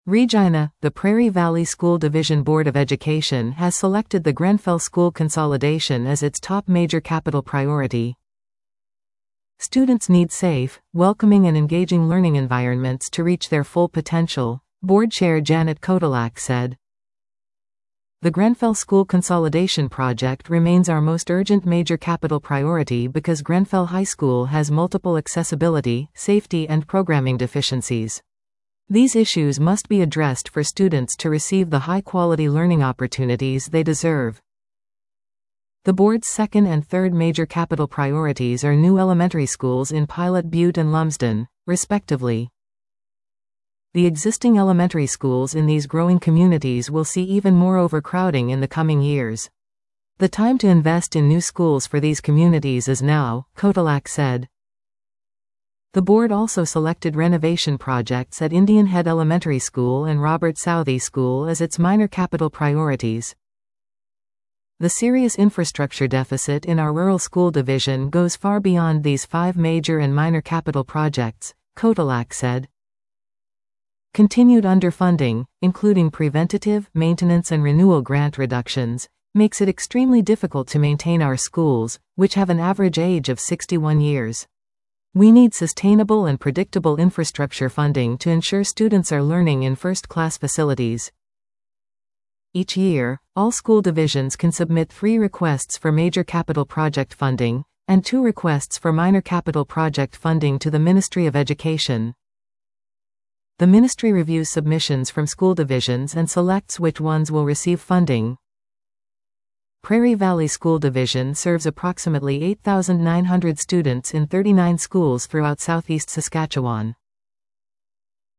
Regina, the Prairie Valley School Division Board of Education has selected the Grenfell School consolidation as its top major capital priority. Students need safe, welcoming and engaging learning environments to reach their full potential, Board Chair Janet Kotelak said. The Grenfell School Consolidation Project remains our most urgent major capital priority because Grenfell High School has multiple accessibility, safety and programming deficiencies. These issues must be addressed for students to receive the high-quality learning opportunities they deserve. The board's second and third major capital priorities are new elementary schools in Pilot Butte and Lumsden, respectively. The existing elementary schools in these growing communities will see even more overcrowding in the coming years. The time to invest in new schools for these communities is now, Kotelak said. The board also selected renovation projects at Indian Head Elementary School and Robert Southey School as its minor capital priorities. The serious infrastructure deficit in our rural school division goes far beyond these 5 major and minor capital projects, Kotelak said. Continued underfunding, including preventative, maintenance and renewal grant reductions, makes it extremely difficult to maintain our schools, which have an average age of 61 years. We need sustainable and predictable infrastructure funding to ensure students are learning in first-class facilities. Each year, all school divisions can submit 3 requests for major capital project funding, and 2 requests for minor capital project funding to the Ministry of Education. The ministry reviews submissions from school divisions and selects which ones will receive funding. Prairie Valley School Division serves approximately 8,900 students in 39 schools throughout southeast Saskatchewan.